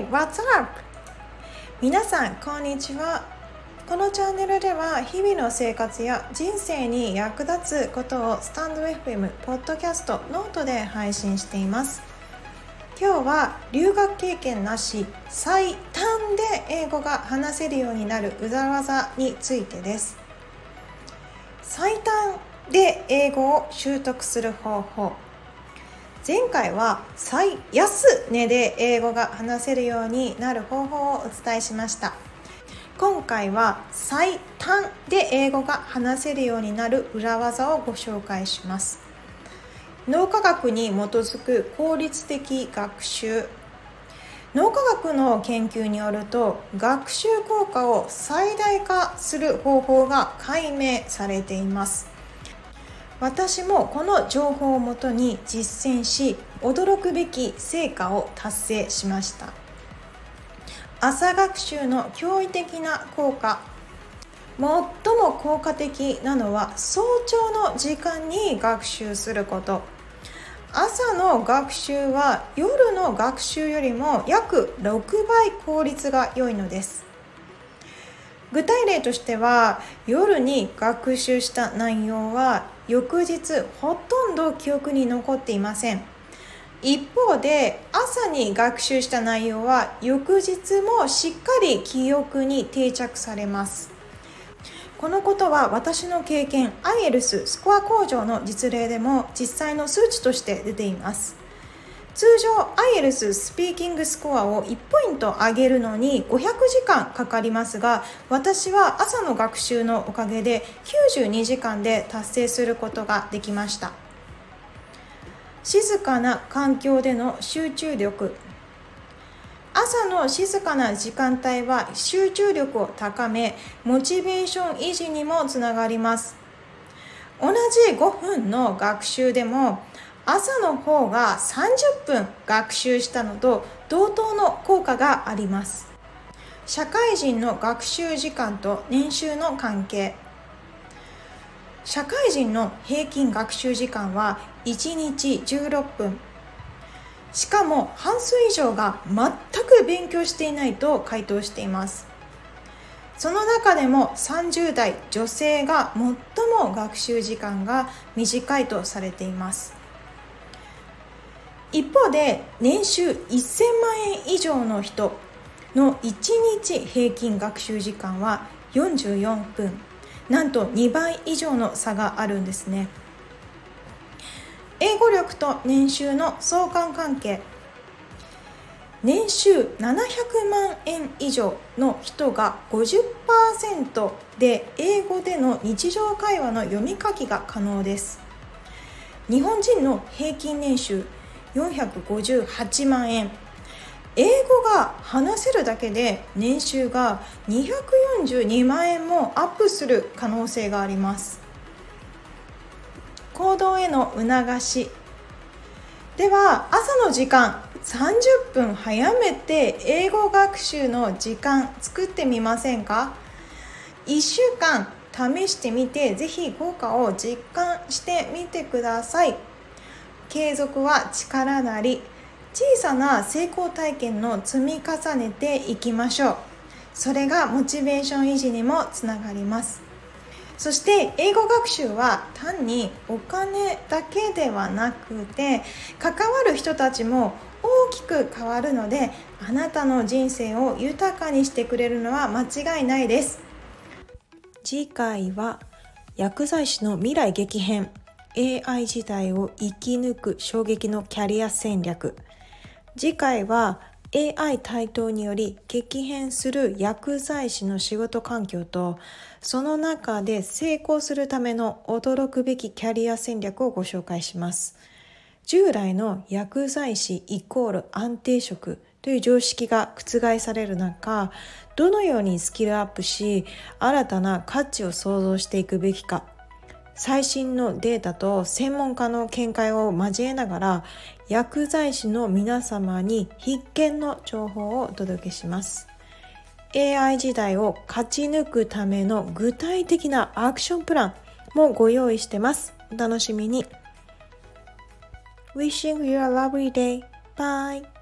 What's up? 皆さん、こんにちは。このチャンネルでは日々の生活や人生に役立つことをスタンド FM、ポッドキャスト、ノートで配信しています。今日は留学経験なし、最短で英語が話せるようになる裏技についてです。最短で英語を習得する方法。前回は最安値で英語が話せるようになる方法をお伝えしました。今回は最短で英語が話せるようになる裏技をご紹介します。脳科学に基づく効率的学習。脳科学の研究によると、学習効果を最大化する方法が解明されています。私もこの情報をもとに実践し、驚くべき成果を達成しました。朝学習の驚異的な効果。最も効果的なのは早朝の時間に学習すること。朝の学習は夜の学習よりも約6倍効率が良いのです。具体例としては、夜に学習した内容は翌日ほとんど記憶に残っていません。一方で、朝に学習した内容は翌日もしっかり記憶に定着されます。このことは私の経験、IELTS スコア向上の実例でも実際の数値として出ています。通常 IELTS スピーキングスコアを1ポイント上げるのに500時間かかりますが、私は朝の学習のおかげで92時間で達成することができました。静かな環境での集中力。朝の静かな時間帯は集中力を高め、モチベーション維持にもつながります。同じ5分の学習でも朝の方が30分学習したのと同等の効果があります。社会人の学習時間と年収の関係。社会人の平均学習時間は1日16分。しかも半数以上が全く勉強していないと回答しています。その中でも30代女性が最も学習時間が短いとされています。一方で、年収1000万円以上の人の1日平均学習時間は44分。なんと2倍以上の差があるんですね。英語力と年収の相関関係。年収700万円以上の人が 50% で英語での日常会話の読み書きが可能です。日本人の平均年収458万円。英語が話せるだけで年収が242万円もアップする可能性があります。行動への促し。では、朝の時間30分早めて英語学習の時間作ってみませんか？1週間試してみて、ぜひ効果を実感してみてください。継続は力なり。小さな成功体験の積み重ねていきましょう。それがモチベーション維持にもつながります。そして英語学習は単にお金だけではなくて、関わる人たちも大きく変わるので、あなたの人生を豊かにしてくれるのは間違いないです。次回は薬剤師の未来激変。AI 時代を生き抜く衝撃のキャリア戦略。次回は AI 台頭により激変する薬剤師の仕事環境と、その中で成功するための驚くべきキャリア戦略をご紹介します。従来の薬剤師イコール安定職という常識が覆される中、どのようにスキルアップし、新たな価値を創造していくべきか。最新のデータと専門家の見解を交えながら、薬剤師の皆様に必見の情報をお届けします。AI 時代を勝ち抜くための具体的なアクションプランもご用意してます。お楽しみに。Wishing you a lovely day. Bye.